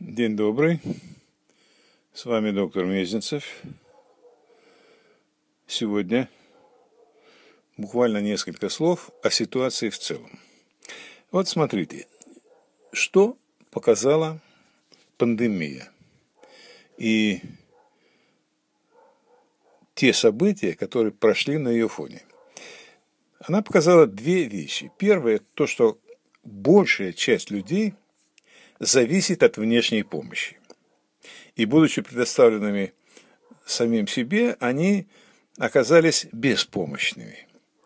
День добрый, с вами доктор Мезенцев. Сегодня буквально несколько слов о ситуации в целом. Вот смотрите, что показала пандемия и те события, которые прошли на ее фоне. Она показала две вещи. Первое, то, что большая часть людей зависит от внешней помощи. И будучи предоставленными самим себе, они оказались беспомощными.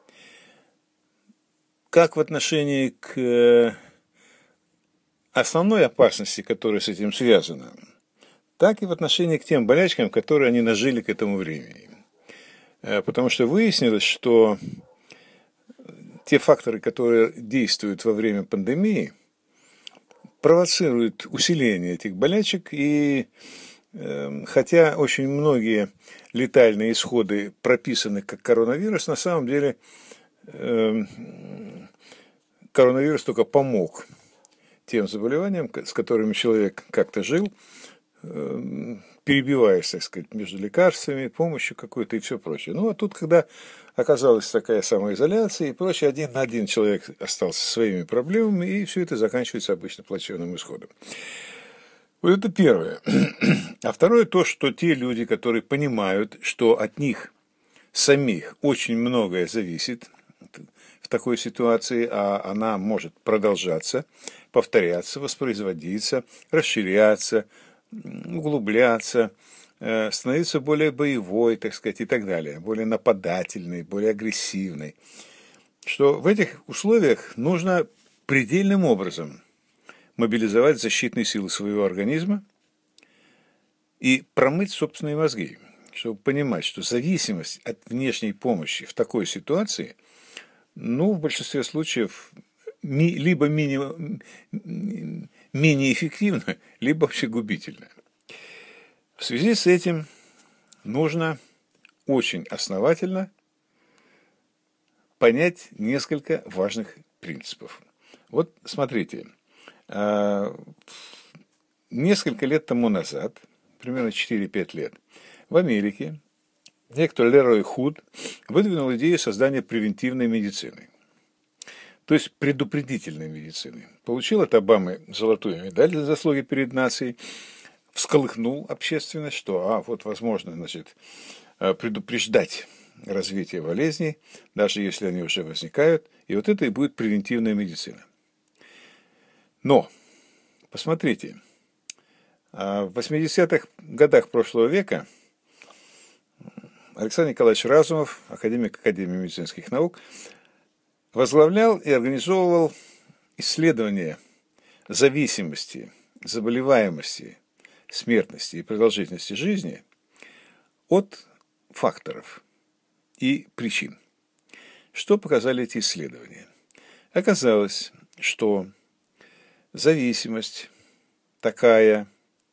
Как в отношении к основной опасности, которая с этим связана, так и в отношении к тем болячкам, которые они нажили к этому времени. Потому что выяснилось, что те факторы, которые действуют во время пандемии, провоцируют усиление этих болячек, и хотя очень многие летальные исходы прописаны как коронавирус, на самом деле коронавирус только помог тем заболеваниям, с которыми человек как-то жил, перебиваясь, так сказать, между лекарствами, помощью какой-то и все прочее. Ну, а тут, когда оказалась такая самоизоляция и прочее, один на один человек остался со своими проблемами, и все это заканчивается обычно плачевным исходом. Вот это первое. А второе то, что те люди, которые понимают, что от них самих очень многое зависит в такой ситуации, а она может продолжаться, повторяться, воспроизводиться, расширяться, углубляться, становиться более боевой, так сказать, и так далее, более нападательной, более агрессивной, что в этих условиях нужно предельным образом мобилизовать защитные силы своего организма и промыть собственные мозги, чтобы понимать, что зависимость от внешней помощи в такой ситуации, в большинстве случаев, либо менее эффективна, либо вообще губительна. В связи с этим нужно очень основательно понять несколько важных принципов. Вот смотрите, несколько лет тому назад, примерно 4-5 лет, в Америке некто Лерой Худ выдвинул идею создания превентивной медицины, то есть предупредительной медицины. Получил от Обамы золотую медаль за заслуги перед нацией, всколыхнул общественность, что возможно, предупреждать развитие болезней, даже если они уже возникают, и вот это и будет превентивная медицина. Но, посмотрите, в 80-х годах прошлого века Александр Николаевич Разумов, академик Академии медицинских наук, возглавлял и организовывал исследования зависимости, заболеваемости, смертности и продолжительности жизни от факторов и причин. Что показали эти исследования? Оказалось, что зависимость такая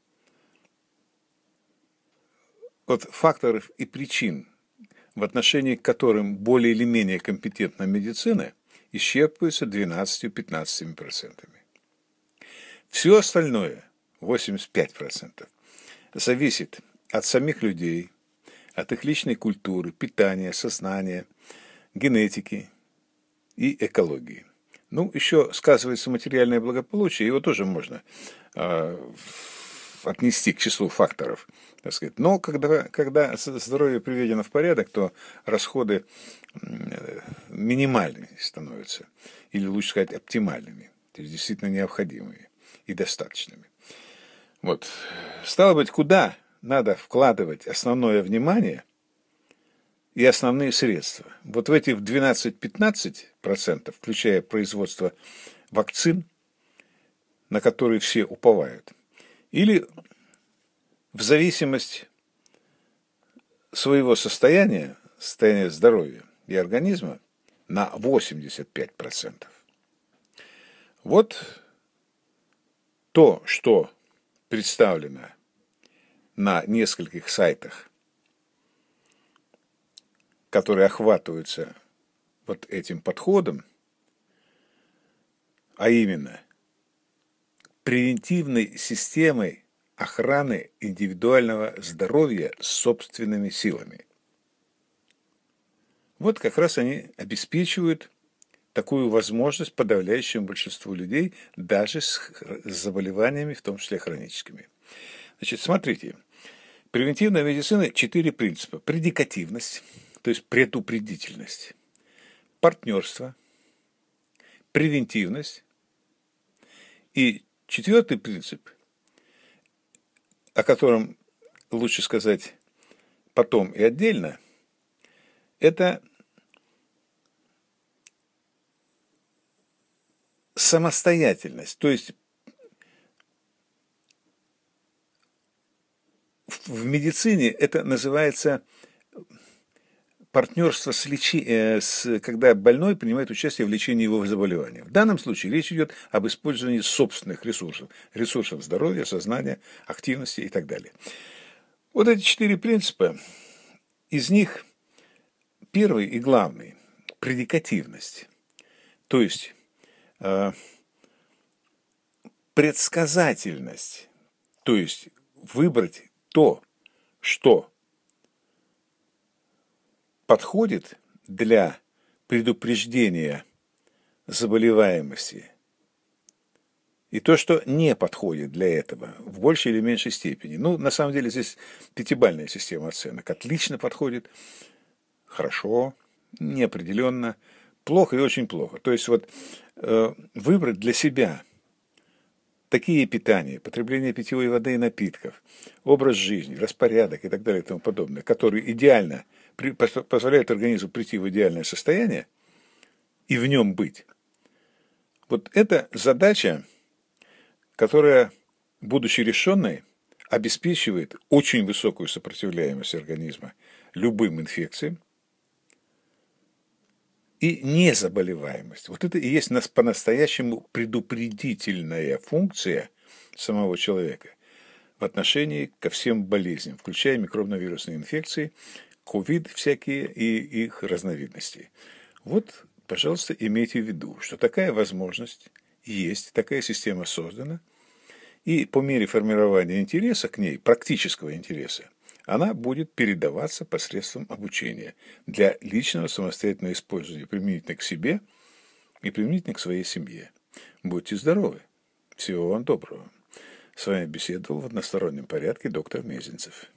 от факторов и причин, в отношении к которым более или менее компетентна медицина, исчерпывается 12-15%. Все остальное, 85%, зависит от самих людей, от их личной культуры, питания, сознания, генетики и экологии. Еще сказывается материальное благополучие, его тоже можно отнести к числу факторов, так сказать. Но когда здоровье приведено в порядок, то расходы минимальными становятся, или лучше сказать оптимальными, то есть действительно необходимыми и достаточными. Стало быть, куда надо вкладывать основное внимание и основные средства? В эти 12-15%, включая производство вакцин, на которые все уповают, или в зависимость своего состояния здоровья и организма на 85%. Вот то, что представлено на нескольких сайтах, которые охватываются этим подходом, а именно превентивной системой охраны индивидуального здоровья собственными силами. Вот как раз они обеспечивают такую возможность подавляющему большинству людей, даже с заболеваниями, в том числе хроническими. Значит, смотрите, превентивная медицина 4 принципа. Предикативность, то есть предупредительность, партнерство, превентивность и 4 принцип, о котором лучше сказать потом и отдельно, это самостоятельность, то есть в медицине это называется партнерство когда больной принимает участие в лечении его заболевания. В данном случае речь идет об использовании собственных ресурсов здоровья, сознания, активности и так далее. Вот эти 4 принципа, из них первый и главный – предикативность, то есть предсказательность, то есть выбрать то, что подходит для предупреждения заболеваемости, и то, что не подходит для этого в большей или меньшей степени. Ну, на самом деле, здесь 5-бальная система оценок. Отлично подходит, хорошо, неопределенно, плохо и очень плохо. То есть вот выбрать для себя такие питания, потребление питьевой воды и напитков, образ жизни, распорядок и так далее и тому подобное, которые идеально позволяют организму прийти в идеальное состояние и в нем быть. Вот это задача, которая, будучи решенной, обеспечивает очень высокую сопротивляемость организма любым инфекциям и незаболеваемость. Вот это и есть по-настоящему предупредительная функция самого человека в отношении ко всем болезням, включая микробно-вирусные инфекции, ковид всякие и их разновидности. Вот, пожалуйста, имейте в виду, что такая возможность есть, такая система создана, и по мере формирования интереса к ней, практического интереса, она будет передаваться посредством обучения для личного самостоятельного использования, применительно к себе и применительно к своей семье. Будьте здоровы. Всего вам доброго. С вами беседовал в одностороннем порядке доктор Мезенцев.